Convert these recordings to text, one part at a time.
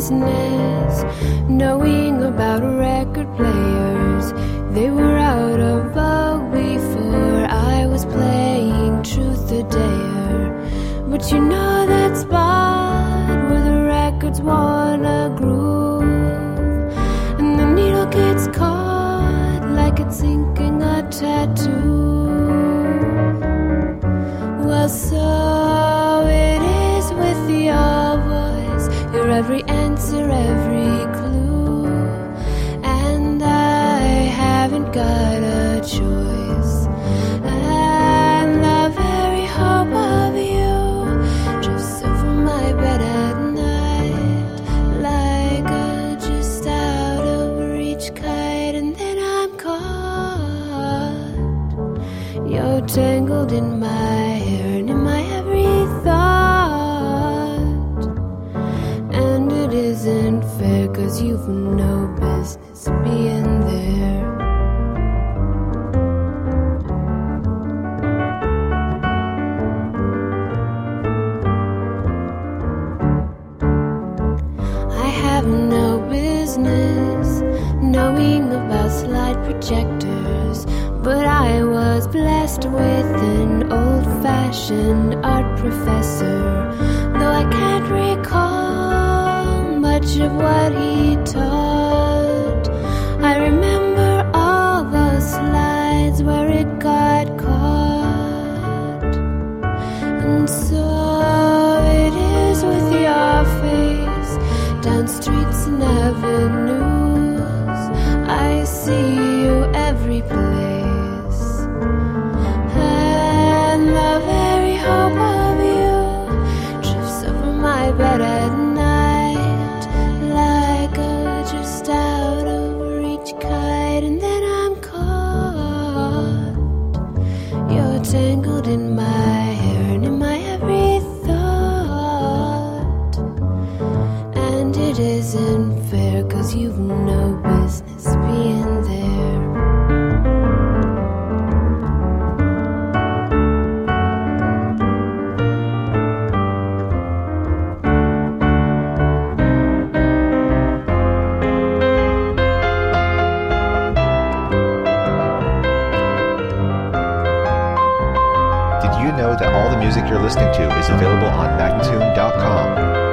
business knowing about record players. They were out of vogue before I was playing Truth or Dare. But you know that spot where the records wanna groove, and the needle gets caught like it's inking a tattoo. Well, so it is with your voice, your every answer, every clue, and I haven't got a choice. And the very hope of you drifts over my bed at night like a just out of reach kite, and then I'm caught. You're tangled in my hair and in my every thought, and it isn't fair 'cause you've no business being there. I have no business knowing about slide projectors, but I was blessed with an old-fashioned art professor. Though I can't recall much of what he taught, I remember all the slides where it got caught. And so it is with your face down streets and avenues. I see you every place, and the very hope of you drifts over my bed at night like a just out of reach kite, and then I'm caught. You're tangled in my hair and in my every thought, and it isn't fair 'cause you've no business being there. Did you know that all the music you're listening to is available on Magnatune.com?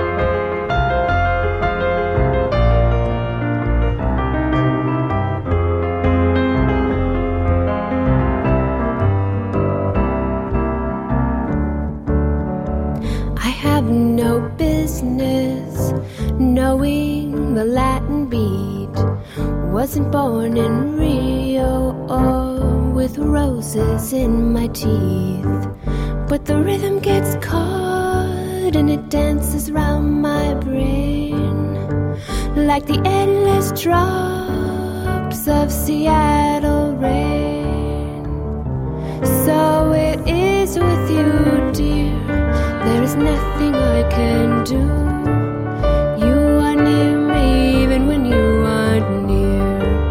I have no business knowing the Latin beat. Wasn't born in Rio or with roses in my teeth, but the rhythm gets caught and it dances round my brain like the endless drops of Seattle rain. So it is with you, dear, there is nothing I can do. You are near me even when you aren't near,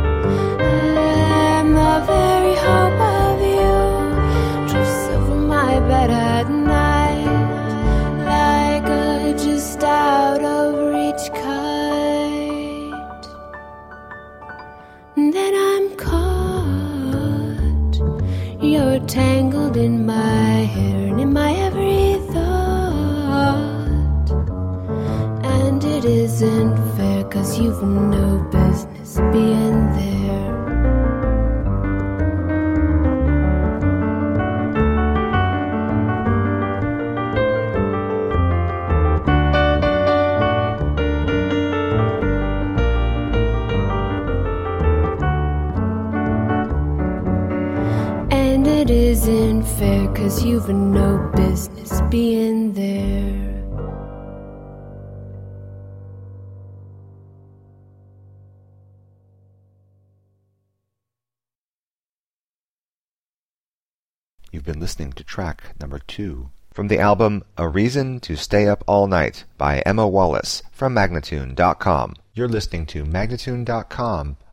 and the very hope of you drifts over my bed at night like a just out of reach kite. And then I'm caught. You're tangled in my hair and in my every thought, and it isn't fair 'cause you've no business being there. And it isn't fair 'cause you've no business being there. You've been listening to track number 2 from the album A Reason to Stay Up All Night by Emma Wallace from Magnatune.com. You're listening to Magnatune.com